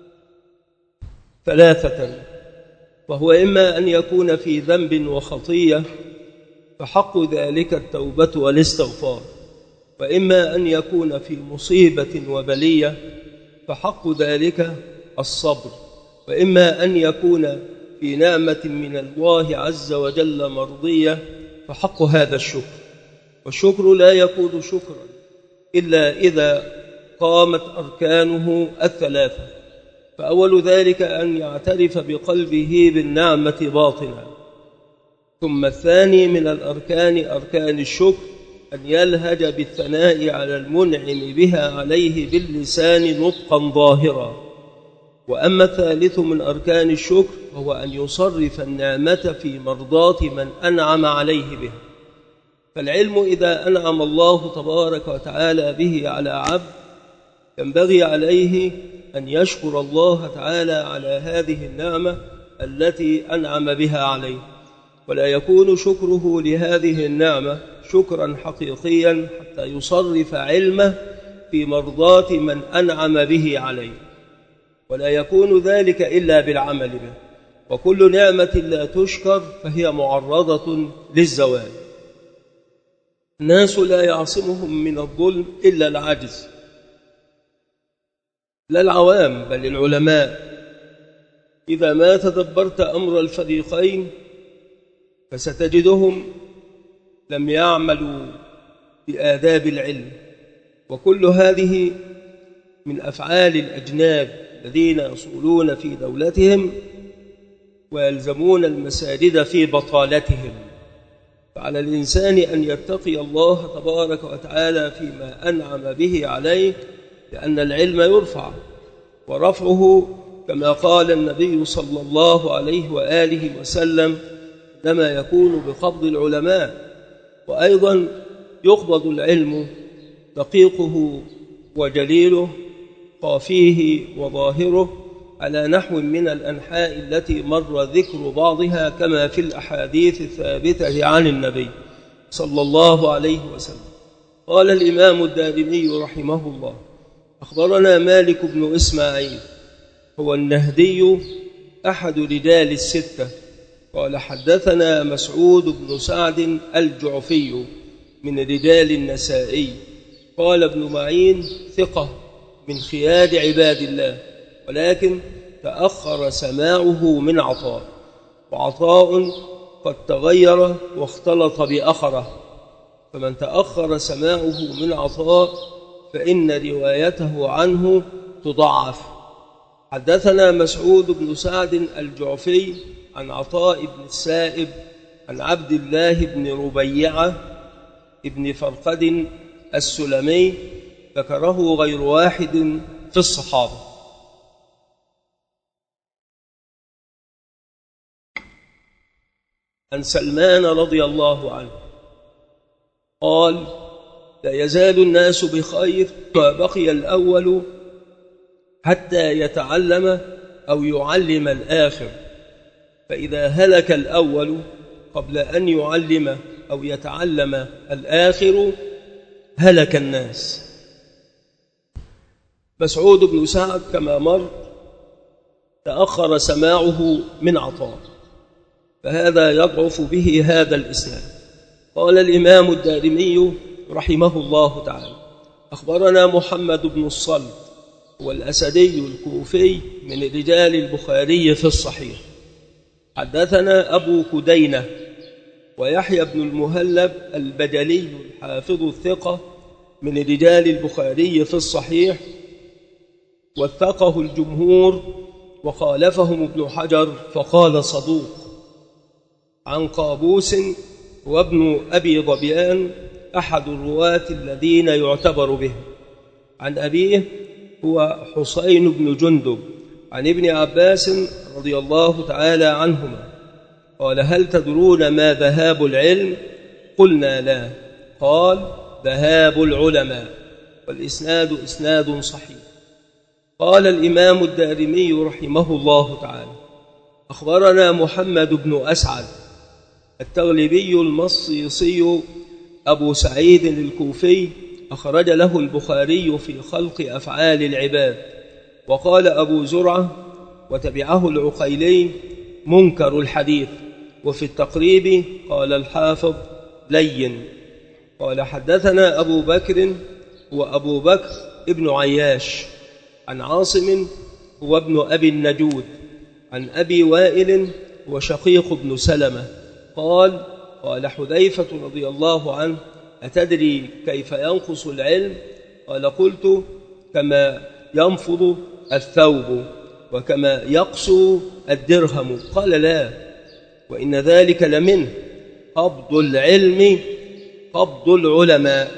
ثلاثة، وهو إما أن يكون في ذنب وخطية فحق ذلك التوبة والاستغفار، وإما أن يكون في مصيبة وبلية فحق ذلك الصبر، وإما أن يكون في نعمة من الله عز وجل مرضية فحق هذا الشكر. والشكر لا يكون شكرا إلا إذا قامت أركانه الثلاثة. فأول ذلك أن يعترف بقلبه بالنعمة باطنا، ثم الثاني من الأركان أركان الشكر أن يلهج بالثناء على المنعم بها عليه باللسان نطقا ظاهرا. وأما الثالث من أركان الشكر هو أن يصرف النعمة في مرضاة من أنعم عليه بها. فالعلم إذا أنعم الله تبارك وتعالى به على عبد ينبغي عليه أن يشكر الله تعالى على هذه النعمة التي أنعم بها عليه، ولا يكون شكره لهذه النعمة شكرا حقيقيا حتى يصرف علمه في مرضاة من أنعم به عليه، ولا يكون ذلك إلا بالعمل به. وكل نعمة لا تشكر فهي معرضة للزوال. الناس لا يعصمهم من الظلم إلا العجز، لا العوام بل العلماء. إذا ما تدبرت أمر الفريقين فستجدهم لم يعملوا بآداب العلم. وكل هذه من أفعال الأجناب الذين يصولون في دولتهم ويلزمون المساجد في بطالتهم. فعلى الإنسان أن يتقي الله تبارك وتعالى فيما أنعم به عليه، لأن العلم يرفع، ورفعه كما قال النبي صلى الله عليه وآله وسلم إنما يكون بقبض العلماء. وأيضا يقبض العلم دقيقه وجليله، خافيه وظاهره، على نحو من الأنحاء التي مر ذكر بعضها كما في الأحاديث الثابتة عن النبي صلى الله عليه وسلم. قال الإمام الدارمي رحمه الله: أخبرنا مالك بن إسماعيل هو النهدي أحد رجال الستة، قال حدثنا مسعود بن سعد الجعفي من رجال النسائي، قال ابن معين ثقة من خيار عباد الله، ولكن تأخر سماعه من عطاء، وعطاء قد تغير واختلط بأخره. فمن تأخر سماعه من عطاء فإن روايته عنه تضعف. حدثنا مسعود بن سعد الجعفي عن عطاء بن السائب عن عبد الله بن ربيعة ابن فرقد السلمي، ذكره غير واحد في الصحابة. عن سلمان رضي الله عنه قال: لا يزال الناس بخير ما بقي الأول حتى يتعلم أو يعلم الآخر، فإذا هلك الأول قبل أن يعلم أو يتعلم الآخر هلك الناس. مسعود بن سعد كما مر تأخر سماعه من عطاء، فهذا يضعف به هذا الإسناد. قال الإمام الدارمي رحمه الله تعالى: أخبرنا محمد بن الصلت والأسدي الكوفي من رجال البخاري في الصحيح. حدثنا أبو كدينة ويحيى بن المهلب البجلي الحافظ الثقة من رجال البخاري في الصحيح، وثقه الجمهور وخالفهم ابن حجر فقال صدوق. عن قابوس وابن أبي ظبيان أحد الرواة الذين يعتبر به. عن أبيه هو حسين بن جندب عن ابن عباس رضي الله تعالى عنهما قال: هل تدرون ما ذهاب العلم؟ قلنا لا. قال: ذهاب العلماء. والإسناد إسناد صحيح. قال الإمام الدارمي رحمه الله تعالى: أخبرنا محمد بن أسعد التغلبي المصيصي أبو سعيد الكوفي، أخرج له البخاري في خلق أفعال العباد. وقال أبو زرعة وتبعه العقيلي: منكر الحديث. وفي التقريب قال الحافظ: لين. قال: حدثنا أبو بكر وأبو بكر ابن عياش عن عاصم هو ابن أبي النجود عن أبي وائل وشقيق بن سلمة قال: قال حذيفة رضي الله عنه: أتدري كيف ينقص العلم؟ قال: قلت: كما ينفض الثوب وكما يقسو الدرهم. قال: لا، وإن ذلك لمنه قبض العلم قبض العلماء.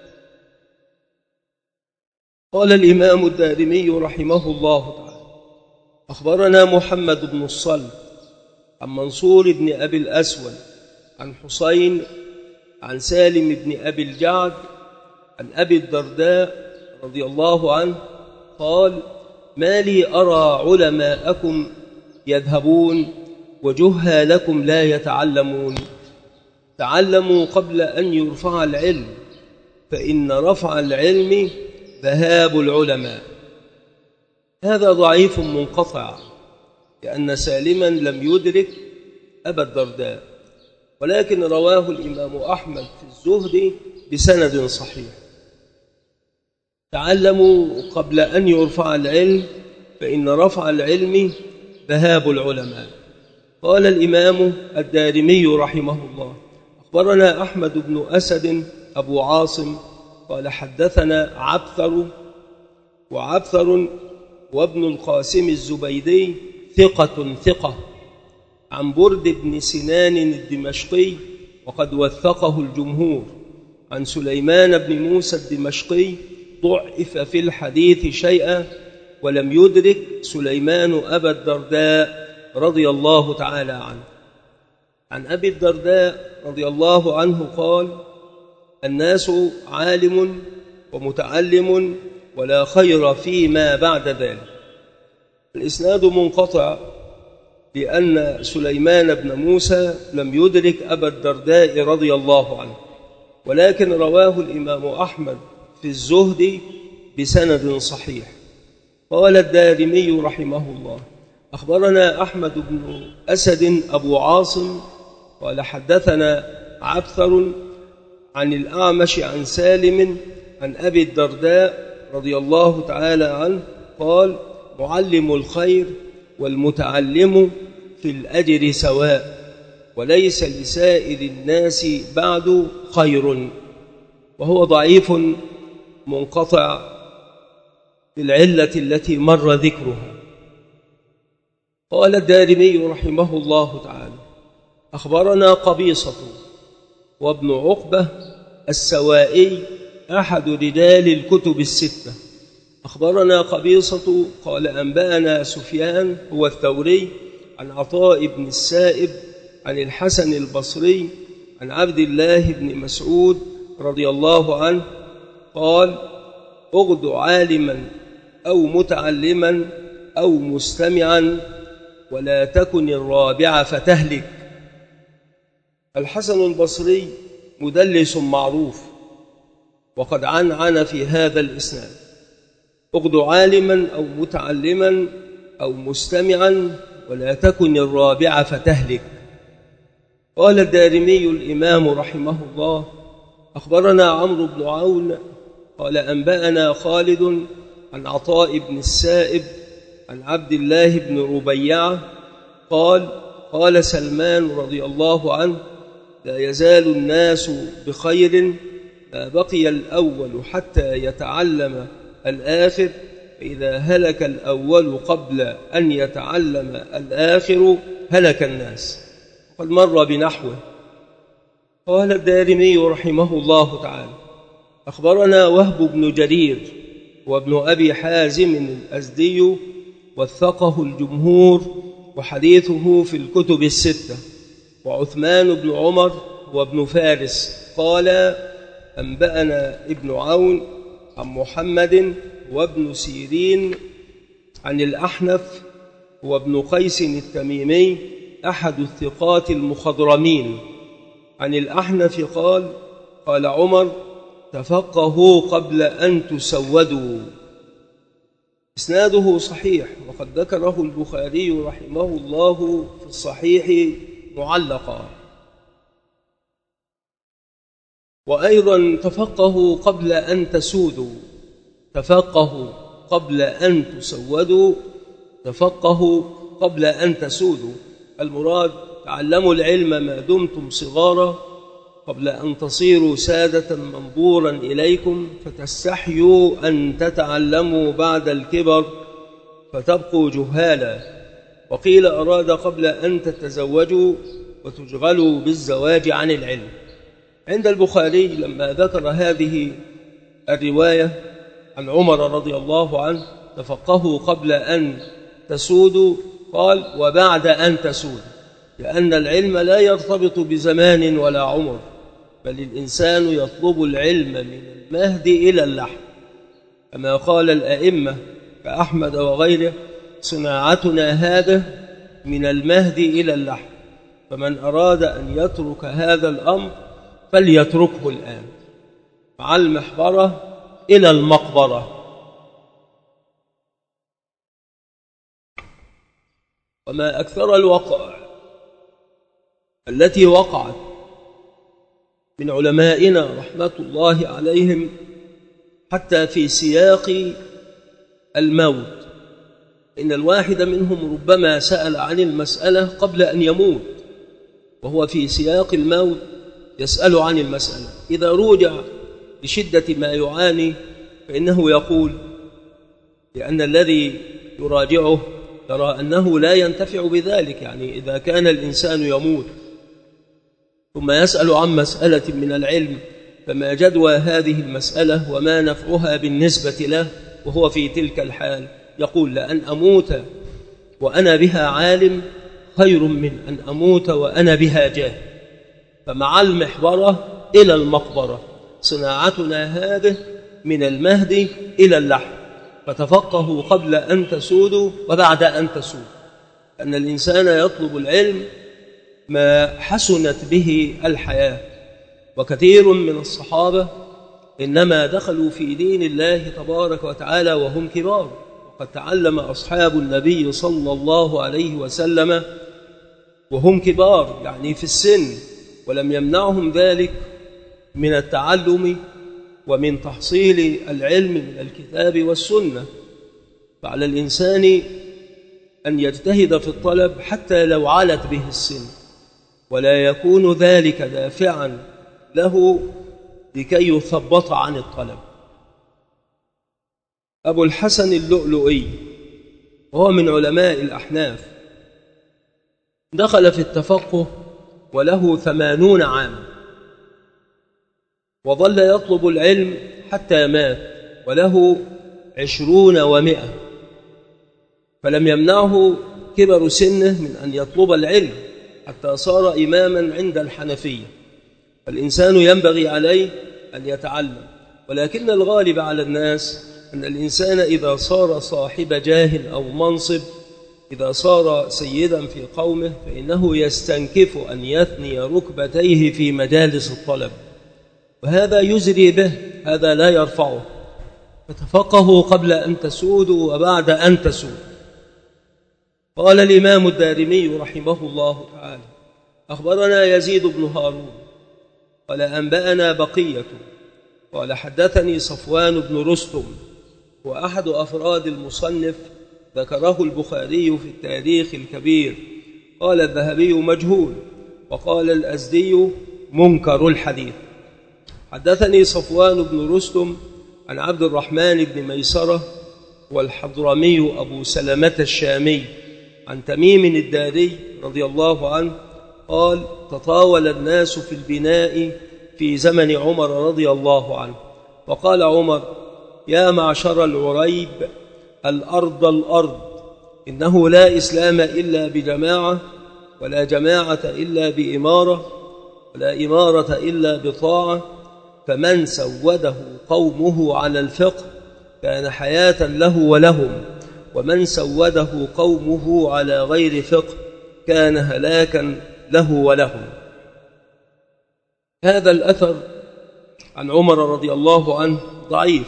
قال الإمام الدارمي رحمه الله تعالى: أخبرنا محمد بن الصلت عن منصور بن أبي الأسود عن حسين عن سالم بن أبي الجعد عن أبي الدرداء رضي الله عنه قال: ما لي أرى علماءكم يذهبون وجهالكم لا يتعلمون. تعلموا قبل أن يرفع العلم، فإن رفع العلم ذهاب العلماء. هذا ضعيف منقطع، لأن سالما لم يدرك أبا الدرداء، ولكن رواه الإمام أحمد في الزهد بسند صحيح. تعلموا قبل أن يرفع العلم، فإن رفع العلم ذهاب العلماء. قال الإمام الدارمي رحمه الله: أخبرنا أحمد بن أسد أبو عاصم قال: حدثنا عبثر وعبثر وابن القاسم الزبيدي ثقة عن برد بن سنان الدمشقي، وقد وثقه الجمهور. عن سليمان بن موسى الدمشقي ضعف في الحديث شيئا، ولم يدرك سليمان أبا الدرداء رضي الله تعالى عنه. عن أبي الدرداء رضي الله عنه قال: الناس عالم ومتعلم ولا خير فيما بعد ذلك. الإسناد منقطع، لأن سليمان بن موسى لم يدرك أبا الدرداء رضي الله عنه، ولكن رواه الإمام أحمد في الزهد بسند صحيح. قال الدارمي رحمه الله: أخبرنا أحمد بن أسد أبو عاصم قال: حدثنا عبثر عن الأعمش عن سالم عن أبي الدرداء رضي الله تعالى عنه قال: معلم الخير والمتعلم في الأجر سواء، وليس لسائر الناس بعد خير. وهو ضعيف منقطع بالعلة التي مر ذكرها. قال الدارمي رحمه الله تعالى: أخبرنا قبيصة وابن عقبة السوائي أحد رجال الكتب الستة. أخبرنا قبيصة قال أنبأنا سفيان هو الثوري عن عطاء بن السائب عن الحسن البصري عن عبد الله بن مسعود رضي الله عنه قال: اغد عالما أو متعلما أو مستمعا ولا تكن الرابع فتهلك. الحسن البصري مدلس معروف، وقد عنعن في هذا الإسناد: اغد عالما أو متعلما أو مستمعا ولا تكن الرابع فتهلك. قال الدارمي الإمام رحمه الله: أخبرنا عمرو بن عون قال أنبأنا خالد عن عطاء بن السائب عن عبد الله بن ربيعة قال: قال سلمان رضي الله عنه: لا يزال الناس بخير ما بقي الأول حتى يتعلم الآخر، فإذا هلك الأول قبل أن يتعلم الآخر هلك الناس. قد مر بنحوه. قال الدارمي رحمه الله تعالى: أخبرنا وهب بن جرير وابن أبي حازم الأزدي وثقه الجمهور وحديثه في الكتب الستة، وعثمان بن عمر وابن فارس قال أنبأنا ابن عون عن محمد وابن سيرين عن الأحنف وابن قيس التميمي أحد الثقات المخضرمين عن الأحنف قال: قال عمر: تفقهوا قبل أن تسودوا. إسناده صحيح، وقد ذكره البخاري رحمه الله في الصحيح معلقا. وأيضا تفقهوا قبل أن تسودوا، تفقهوا قبل أن تسودوا، تفقهوا قبل أن تسودوا. المراد تعلموا العلم ما دمتم صغارا قبل أن تصيروا سادة منظورا إليكم فتستحيوا أن تتعلموا بعد الكبر فتبقوا جهالا. وقيل أراد قبل أن تتزوجوا وتشغلوا بالزواج عن العلم. عند البخاري لما ذكر هذه الرواية عن عمر رضي الله عنه: تفقهوا قبل أن تسودوا، قال: وبعد أن تسودوا، لأن العلم لا يرتبط بزمان ولا عمر، بل الإنسان يطلب العلم من المهد إلى اللحم، كما قال الأئمة كأحمد وغيره: صناعتنا هذا من المهد إلى اللحم، فمن أراد أن يترك هذا الأمر فليتركه الآن، مع المحبرة إلى المقبرة. وما أكثر الوقائع التي وقعت من علمائنا رحمة الله عليهم حتى في سياق الموت، إن الواحد منهم ربما سأل عن المسألة قبل أن يموت، وهو في سياق الموت يسأل عن المسألة. إذا رجع لشدة ما يعاني فإنه يقول، لأن الذي يراجعه يرى أنه لا ينتفع بذلك. يعني إذا كان الإنسان يموت ثم يسأل عن مسألة من العلم، فما جدوى هذه المسألة وما نفعها بالنسبة له وهو في تلك الحال؟ يقول: لأن أموت وأنا بها عالم خير من أن أموت وأنا بها جاهل. فمع المحبرة إلى المقبرة، صناعتنا هذه من المهد إلى اللحم، فتفقهوا قبل أن تسودوا وبعد أن تسودوا. أن الإنسان يطلب العلم ما حسنت به الحياة. وكثير من الصحابة إنما دخلوا في دين الله تبارك وتعالى وهم كبار، وقد تعلم أصحاب النبي صلى الله عليه وسلم وهم كبار، يعني في السن، ولم يمنعهم ذلك من التعلم ومن تحصيل العلم من الكتاب والسنة. فعلى الإنسان أن يجتهد في الطلب حتى لو علت به السن، ولا يكون ذلك دافعا له لكي يثبط عن الطلب. أبو الحسن اللؤلؤي وهو من علماء الأحناف، دخل في التفقه وله 80 عاما، وظل يطلب العلم حتى مات وله 20 و100، فلم يمنعه كبر سنه من أن يطلب العلم حتى صار إماما عند الحنفية. فالإنسان ينبغي عليه أن يتعلم، ولكن الغالب على الناس أن الإنسان إذا صار صاحب جاه أو منصب، إذا صار سيدا في قومه، فإنه يستنكف أن يثني ركبتيه في مجالس الطلب، وهذا يزري به، هذا لا يرفعه. فتفقهوا قبل أن تسودوا وبعد أن تسودوا. قال الإمام الدارمي رحمه الله تعالى: أخبرنا يزيد بن هارون قال أنبأنا بقية قال حدثني صفوان بن رستم، وأحد أفراد المصنف، ذكره البخاري في التاريخ الكبير. قال الذهبي مجهول، وقال الأزدي منكر الحديث. حدثني صفوان بن رستم عن عبد الرحمن بن ميسرة والحضرمي أبو سلمة الشامي عن تميم الداري رضي الله عنه قال: تطاول الناس في البناء في زمن عمر رضي الله عنه، وقال عمر: يا معشر العريب، الأرض إنه لا إسلام إلا بجماعة، ولا جماعة إلا بإمارة، ولا إمارة إلا بطاعة، فمن سوده قومه على الفقه كان حياة له ولهم، ومن سوده قومه على غير فقه كان هلاكا له ولهم. هذا الأثر عن عمر رضي الله عنه ضعيف،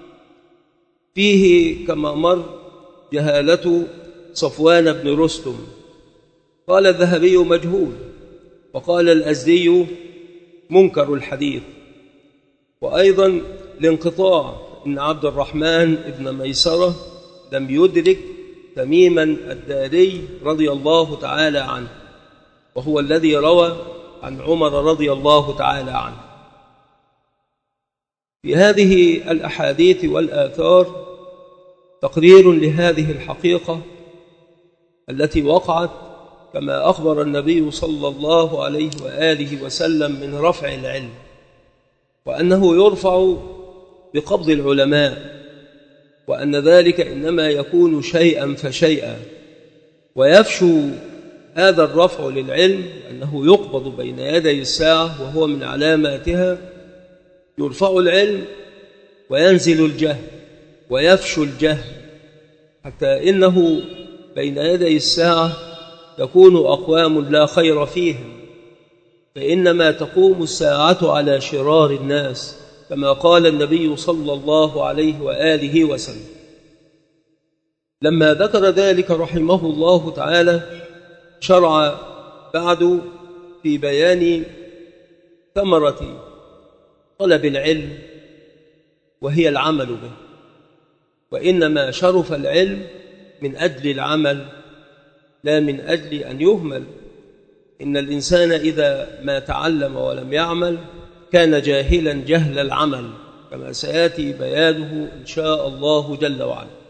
فيه كما مر جهالة صفوان بن رستم. قال الذهبي مجهول، وقال الأزدي منكر الحديث. وأيضا الانقطاع، إن عبد الرحمن بن ميسرة لم يدرك تميما الداري رضي الله تعالى عنه، وهو الذي روى عن عمر رضي الله تعالى عنه. في هذه الأحاديث والآثار تقرير لهذه الحقيقة التي وقعت كما أخبر النبي صلى الله عليه وآله وسلم من رفع العلم، وأنه يرفع بقبض العلماء، وأن ذلك إنما يكون شيئا فشيئا، ويفشو هذا الرفع للعلم أنه يقبض بين يدي الساعة، وهو من علاماتها. يرفع العلم وينزل الجهل ويفشو الجهل، حتى إنه بين يدي الساعة يكون أقوام لا خير فيهم، فإنما تقوم الساعة على شرار الناس، كما قال النبي صلى الله عليه وآله وسلم. لما ذكر ذلك رحمه الله تعالى شرع بعد في بيان ثمرة طلب العلم، وهي العمل به. وإنما شرف العلم من أجل العمل، لا من أجل أن يهمل. إن الإنسان إذا ما تعلم ولم يعمل كان جاهلا جهل العمل، كما سيأتي بيانه إن شاء الله جل وعلا.